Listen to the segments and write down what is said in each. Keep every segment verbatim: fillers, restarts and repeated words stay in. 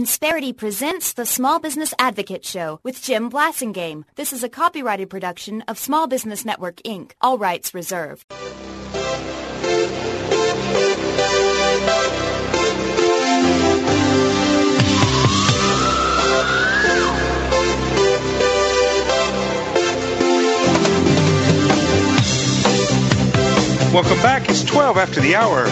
Insperity presents the Small Business Advocate Show with Jim Blasingame. This is a copyrighted production of Small Business Network, Incorporated. All rights reserved. Welcome back. It's twelve after the hour.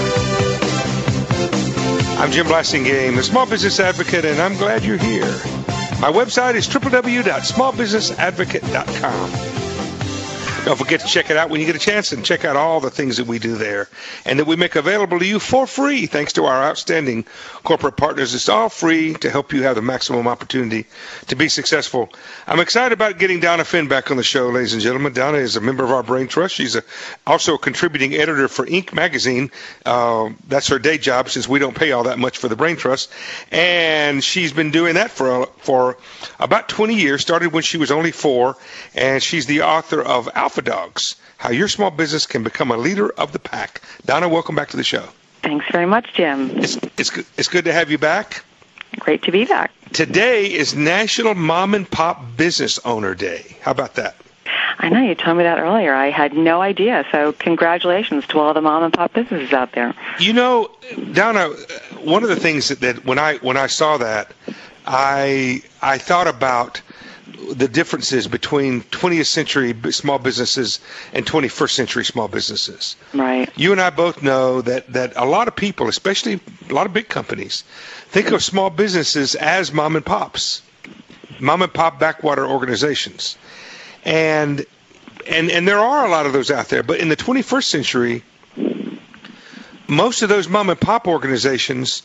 I'm Jim Blasingame, the Small Business Advocate, and I'm glad you're here. My website is w w w dot small business advocate dot com. Don't forget to check it out when you get a chance and check out all the things that we do there and that we make available to you for free thanks to our outstanding corporate partners. It's all free to help you have the maximum opportunity to be successful. I'm excited about getting Donna Finn back on the show, ladies and gentlemen. Donna is a member of our Brain Trust. She's a, also a contributing editor for Inc magazine. Uh, that's her day job since we don't pay all that much for the Brain Trust. And she's been doing that for, for about twenty years, started when she was only four, and she's the author of Alpha Dogs, How Your Small Business Can Become a Leader of the Pack. Donna, welcome back to the show. Thanks very much, Jim. It's, it's, it's good to have you back. Great to be back. Today is National Mom and Pop Business Owner Day. How about that? I know, you told me that earlier. I had no idea, so congratulations to all the mom and pop businesses out there. You know, Donna, one of the things that, that when I when I saw that, I I thought about the differences between twentieth century small businesses and twenty-first century small businesses. Right. You and I both know that, that a lot of people, especially a lot of big companies, think of small businesses as mom and pops, mom and pop backwater organizations. And and and there are a lot of those out there, but in the twenty-first century, most of those mom and pop organizations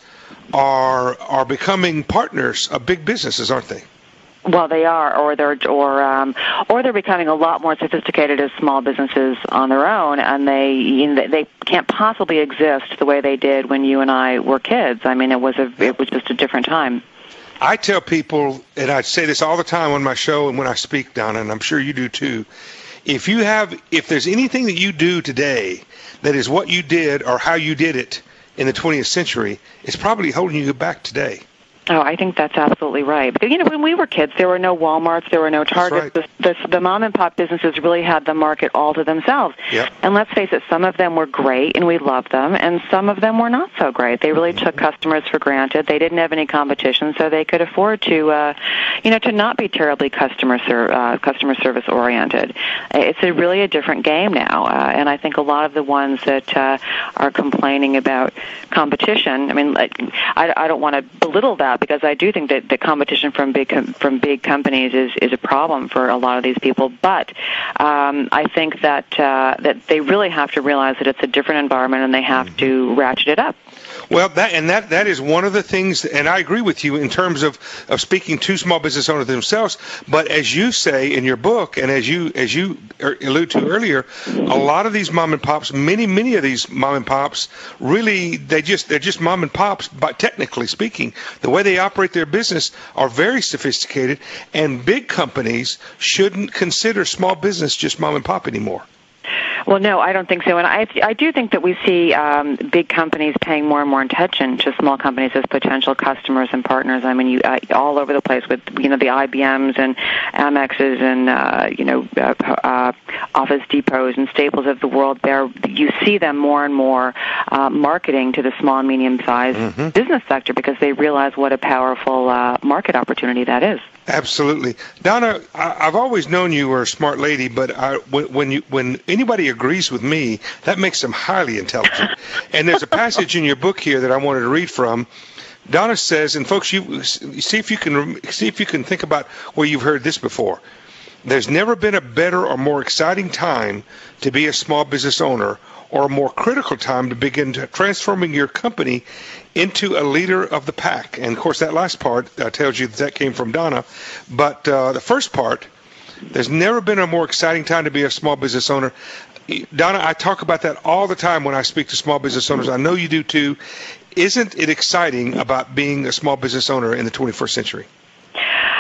are are becoming partners of big businesses, aren't they? Well, they are, or they're, or um, or they're becoming a lot more sophisticated as small businesses on their own, and they you know, they can't possibly exist the way they did when you and I were kids. I mean, it was a it was just a different time. I tell people, and I say this all the time on my show and when I speak, Donna, and I'm sure you do too. If you have, if there's anything that you do today that is what you did or how you did it in the twentieth century, it's probably holding you back today. Oh, I think that's absolutely right. Because, you know, when we were kids, there were no Walmarts, there were no Targets. Right. The, the, the mom-and-pop businesses really had the market all to themselves. Yep. And let's face it, some of them were great, and we loved them, and some of them were not so great. They really took customers for granted. They didn't have any competition, so they could afford to, uh, you know, to not be terribly customer ser- uh, customer service-oriented. It's a really a different game now, uh, and I think a lot of the ones that uh, are complaining about competition, I mean, like, I, I don't want to belittle that, because I do think that the competition from big com- from big companies is, is a problem for a lot of these people. But um, I think that uh, that they really have to realize that it's a different environment, and they have mm-hmm. to ratchet it up. Well, that and that that is one of the things, and I agree with you in terms of, of speaking to small business owners themselves. But as you say in your book, and as you as you allude to earlier, a lot of these mom and pops, many many of these mom and pops, really they just they're just mom and pops. But technically speaking, the way they operate their business are very sophisticated, and big companies shouldn't consider small business just mom and pop anymore. Well, no, I don't think so. And I, I do think that we see um, big companies paying more and more attention to small companies as potential customers and partners. I mean, you uh, all over the place with, you know, the I B Ms and Amexes and, uh, you know, uh, uh, Office Depots and Staples of the world. There, you see them more and more uh, marketing to the small and medium-sized mm-hmm. business sector because they realize what a powerful uh, market opportunity that is. Absolutely. Donna, I've always known you were a smart lady, but I, when, when, you, when anybody agrees with me, that makes them highly intelligent. And there's a passage in your book here that I wanted to read from. Donna says, and folks, you see if you can see if you can think about where you've heard this before. There's never been a better or more exciting time to be a small business owner, or a more critical time to begin to transforming your company into a leader of the pack. And, of course, that last part uh, tells you that, that came from Donna. But uh, the first part, there's never been a more exciting time to be a small business owner. Donna, I talk about that all the time when I speak to small business owners. I know you do, too. Isn't it exciting about being a small business owner in the twenty-first century? Um,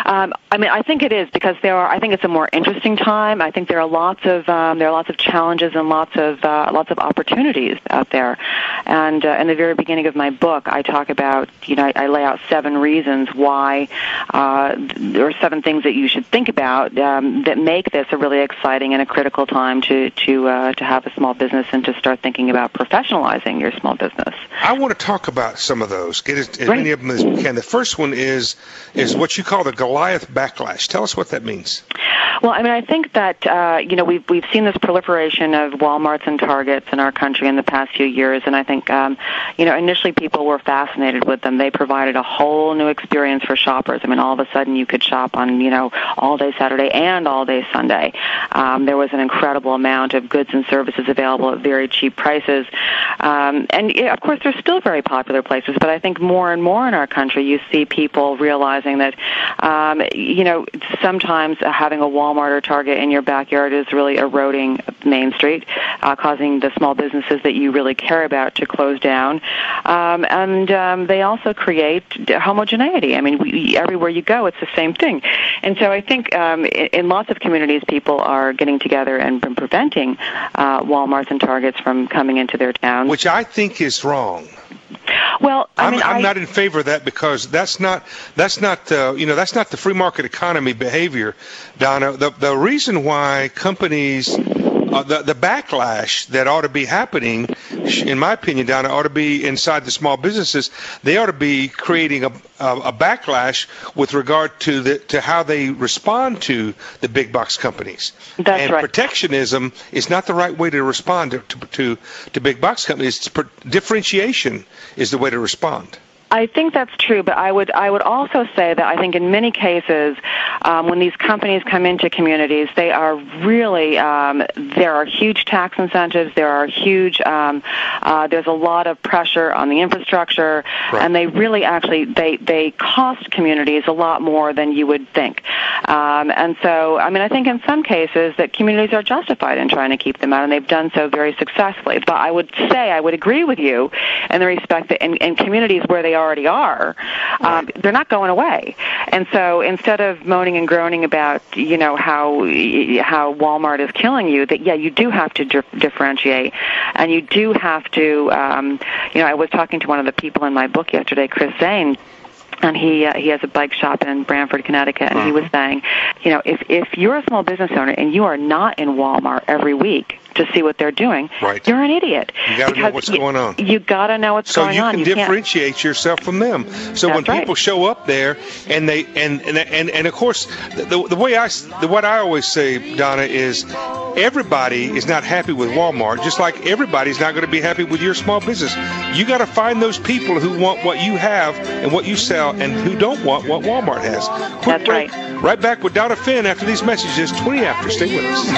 I mean, I think it is because there are. I think it's a more interesting time. I think there are lots of um, there are lots of challenges and lots of uh, lots of opportunities out there. And uh, in the very beginning of my book, I talk about you know I, I lay out seven reasons why uh, there are seven things that you should think about um, that make this a really exciting and a critical time to to uh, to have a small business and to start thinking about professionalizing your small business. I want to talk about some of those. Get as, as many of them as we can. The first one is is what you call the Goliath backlash. Tell us what that means. Well, I mean, I think that uh, you know we've we've seen this proliferation of Walmarts and Targets in our country in the past few years, and I think um, you know initially people were fascinated with them. They provided a whole new experience for shoppers. I mean, all of a sudden you could shop on you know all day Saturday and all day Sunday. Um, there was an incredible amount of goods and services available at very cheap prices, um, and yeah, of course they're still very popular places. But I think more and more in our country you see people realizing that um, you know sometimes having a Walmart Walmart or Target in your backyard is really eroding Main Street, uh, causing the small businesses that you really care about to close down. Um, and um, they also create homogeneity. I mean, we, everywhere you go, it's the same thing. And so I think um, in, in lots of communities, people are getting together and preventing uh, Walmarts and Targets from coming into their towns. Which I think is wrong. Well, I mean, I'm, I'm I, not in favor of that because that's not that's not uh, you know that's not the free market economy behavior, Donna. The the reason why companies uh, the the backlash that ought to be happening, in my opinion, Donna, ought to be inside the small businesses. They ought to be creating a a, a backlash with regard to the to how they respond to the big box companies. That's and right. Protectionism is not the right way to respond to to to, to big box companies. It's per, differentiation is the way to respond. I think that's true, but I would I would also say that I think in many cases, um, when these companies come into communities, they are really um, there are huge tax incentives. There are huge um, uh, there's a lot of pressure on the infrastructure, right. and they really actually they they cost communities a lot more than you would think. Um, and so, I mean, I think in some cases that communities are justified in trying to keep them out, and they've done so very successfully. But I would say I would agree with you in the respect that in, in communities where they already are, um, they're not going away. And so instead of moaning and groaning about, you know, how how Walmart is killing you, that, yeah, you do have to di- differentiate, and you do have to, um, you know, I was talking to one of the people in my book yesterday, Chris Zane, and he uh, he has a bike shop in Branford, Connecticut, and uh-huh. he was saying, you know, if if you're a small business owner and you are not in Walmart every week to see what they're doing, right. you're an idiot. You got to know what's you, going on. You got to know what's so going on. So you can differentiate can't. yourself from them. So That's when right. people show up there, and they and and and, and of course, the, the way I the, what I always say, Donna, is everybody is not happy with Walmart, just like everybody's not going to be happy with your small business. You got to find those people who want what you have and what you sell, and who don't want what Walmart has. Quick That's break. right. Right back with Donna Finn after these messages. twenty after. Stay with us.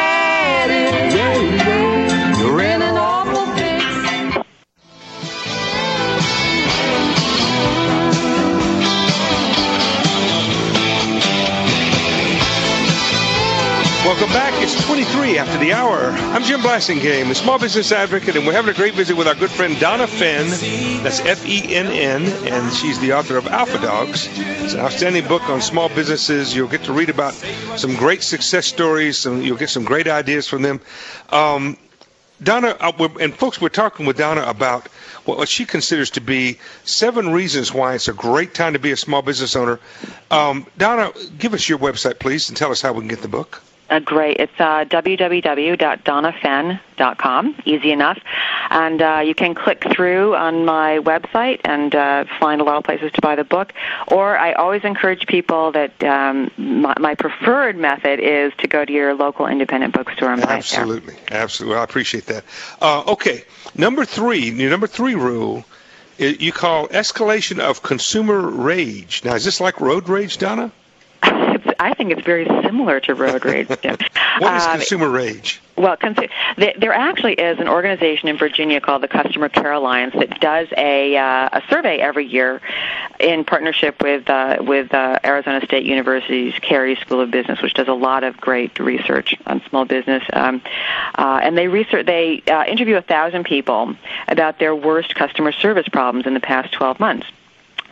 You're in an awful fix. Welcome back. It's twenty-three after the hour. I'm Jim Blasingame, the small business advocate, and we're having a great visit with our good friend Donna Finn. That's F E N N, and she's the author of Alpha Dogs. It's an outstanding book on small businesses. You'll get to read about some great success stories, and you'll get some great ideas from them. Um, Donna, uh, and folks, we're talking with Donna about what she considers to be seven reasons why it's a great time to be a small business owner. Um, Donna, give us your website, please, and tell us how we can get the book. Uh, great. It's uh, w w w dot donna fenn dot com. Easy enough. And uh, you can click through on my website and uh, find a lot of places to buy the book. Or I always encourage people that um, my, my preferred method is to go to your local independent bookstore and buy Absolutely. it there. Absolutely. I appreciate that. Uh, okay. Number three, your number three rule, you call escalation of consumer rage. Now, is this like road rage, Donna? I think it's very similar to road rage. What is um, consumer rage? Well, there actually is an organization in Virginia called the Customer Care Alliance that does a uh, a survey every year in partnership with uh, with uh, Arizona State University's Carey School of Business, which does a lot of great research on small business. Um, uh, and they research they uh, interview a thousand people about their worst customer service problems in the past twelve months.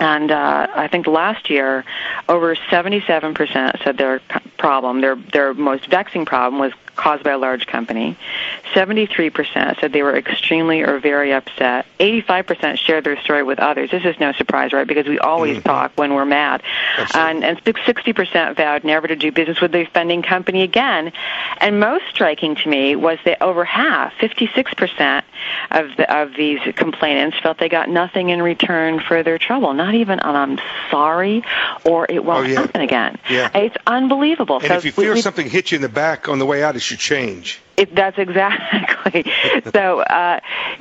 And uh, I think last year, over seventy-seven percent said their problem, their their most vexing problem, was caused by a large company. seventy-three percent said they were extremely or very upset. eighty-five percent shared their story with others. This is no surprise, right? Because we always mm-hmm. talk when we're mad. And, and sixty percent vowed never to do business with the offending company again. And most striking to me was that over half, fifty-six percent of the, of these complainants felt they got nothing in return for their trouble. Not even an I'm sorry or it won't oh, yeah. happen again. Yeah. It's unbelievable. And so if you feel we, something hit you in the back on the way out, it should change. It, that's exactly. So, uh,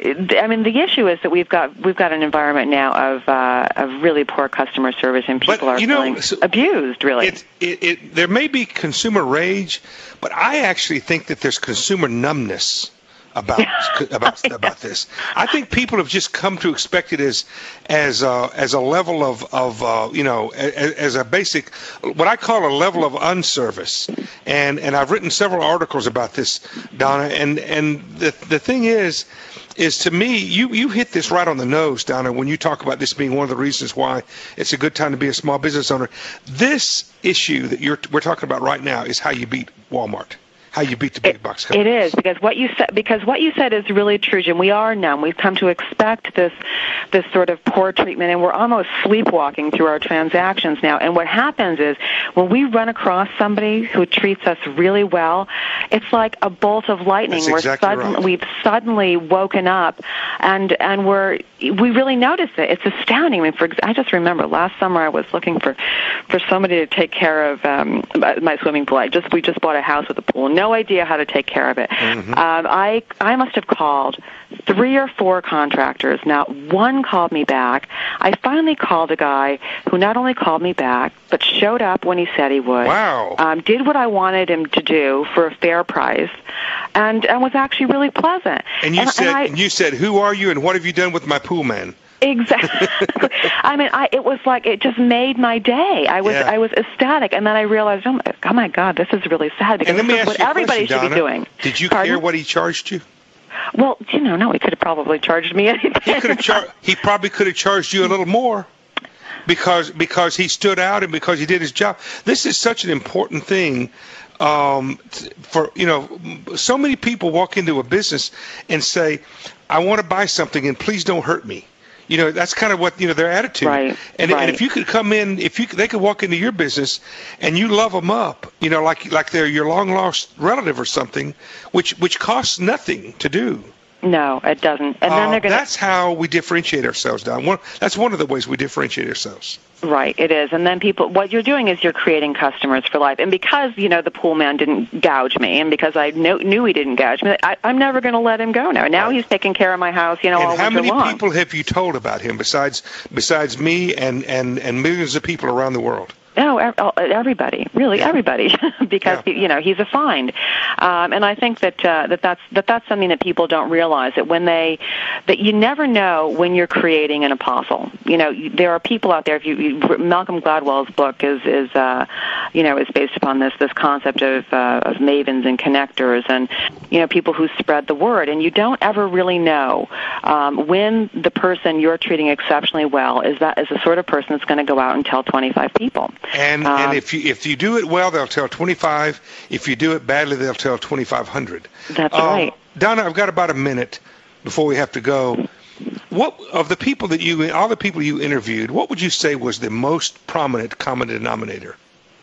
I mean, the issue is that we've got we've got an environment now of uh, of really poor customer service, and people but, are you know, feeling so abused. Really, it, it, it, there may be consumer rage, but I actually think that there's consumer numbness about about about this. I think people have just come to expect it as as uh, as a level of of uh, you know as, as a basic, what I call a level of unservice. And and I've written several articles about this, Donna. And and the the thing is. is to me, you, you hit this right on the nose, Donna, when you talk about this being one of the reasons why it's a good time to be a small business owner. This issue that you're we're talking about right now is how you beat Walmart. How you beat the big it, box companies. It is, because what you said because what you said is really true, Jim. We are numb. We've come to expect this this sort of poor treatment, and we're almost sleepwalking through our transactions now. And what happens is when we run across somebody who treats us really well, it's like a bolt of lightning. That's we're exactly sudden, right. We've suddenly woken up, and and we're we really notice it. It's astounding. I mean, for I just remember last summer I was looking for for somebody to take care of um, my swimming pool. I just we just bought a house with a pool. No idea how to take care of it. Mm-hmm. Um, I I must have called three or four contractors. Not one called me back. I finally called a guy who not only called me back, but showed up when he said he would. Wow. Um, did what I wanted him to do for a fair price, and, and was actually really pleasant. And you and, said, and I, and you said, who are you and what have you done with my pool man? Exactly. I mean, I, it was like it just made my day. I was yeah. I was ecstatic, and then I realized, oh my, oh my God, this is really sad because and let me this ask is what you a everybody question, should Donna. be doing. Did you Pardon? care what he charged you? Well, you know, no, he could have probably charged me anything. He could have char- He probably could have charged you a little more. Because because he stood out and because he did his job. This is such an important thing. Um, for you know, so many people walk into a business and say, "I want to buy something, and please don't hurt me." You know, that's kind of what you know their attitude. Right. And right. and if you could come in, if you they could walk into your business and you love them up, you know, like like they're your long lost relative or something, which which costs nothing to do. No, it doesn't. And then uh, they're going. That's how we differentiate ourselves, Don. One, that's one of the ways we differentiate ourselves. Right, it is. And then people, what you're doing is you're creating customers for life. And because, you know, the pool man didn't gouge me, and because I knew, knew he didn't gouge me, I, I'm never going to let him go now. Now right. he's taking care of my house, you know, and all how winter many long. people have you told about him besides besides me and, and, and millions of people around the world? No, everybody, really everybody, because yeah. you know he's a find, um, and I think that uh, that that's that that's something that people don't realize that when they that you never know when you're creating an apostle. You know, there are people out there. If you, you Malcolm Gladwell's book is is uh, you know is based upon this this concept of uh, of mavens and connectors, and you know people who spread the word, and you don't ever really know um, when the person you're treating exceptionally well is that is the sort of person that's going to go out and tell twenty-five people. And um, and if you if you do it well, they'll tell twenty-five. If you do it badly, they'll tell twenty-five hundred. That's um, right. Donna, I've got about a minute before we have to go. What of the people that you, all the people you interviewed, what would you say was the most prominent common denominator?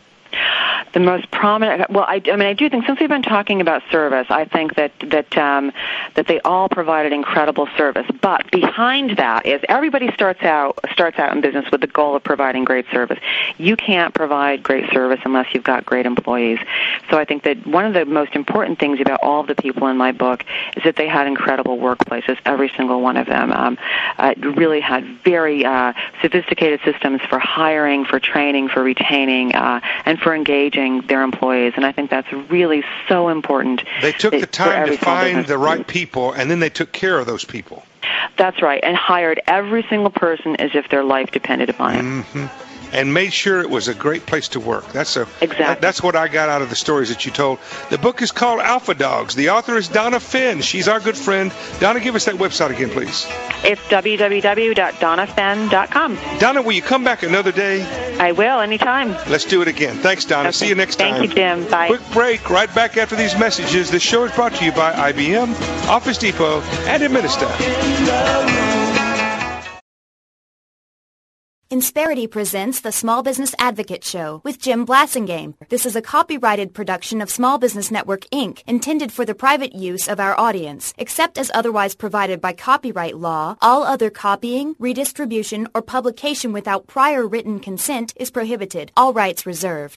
The most prominent, well, I, I mean, I do think since we've been talking about service, I think that that um, that they all provided incredible service. But behind that is everybody starts out starts out in business with the goal of providing great service. You can't provide great service unless you've got great employees. So I think that one of the most important things about all of the people in my book is that they had incredible workplaces, every single one of them. Um, uh, really had very uh, sophisticated systems for hiring, for training, for retaining, uh, and for engaging their employees, and I think that's really so important. They took the time to find the right people, and then they took care of those people. That's right, and hired every single person as if their life depended upon it. Mm-hmm. and made sure it was a great place to work. That's a Exactly. that- that's what I got out of the stories that you told. The book is called Alpha Dogs. The author is Donna Finn. She's our good friend. Donna, give us that website again, please. It's w w w dot donna fenn dot com. Donna, will you come back another day? I will, anytime. Let's do it again. Thanks, Donna. Okay. See you next time. Thank you, Jim. Bye. Quick break. Right back after these messages. This show is brought to you by I B M, Office Depot, and Administa. Insperity presents the Small Business Advocate Show with Jim Blasingame. This is a copyrighted production of Small Business Network, Incorporated, intended for the private use of our audience. Except as otherwise provided by copyright law, all other copying, redistribution, or publication without prior written consent is prohibited. All rights reserved.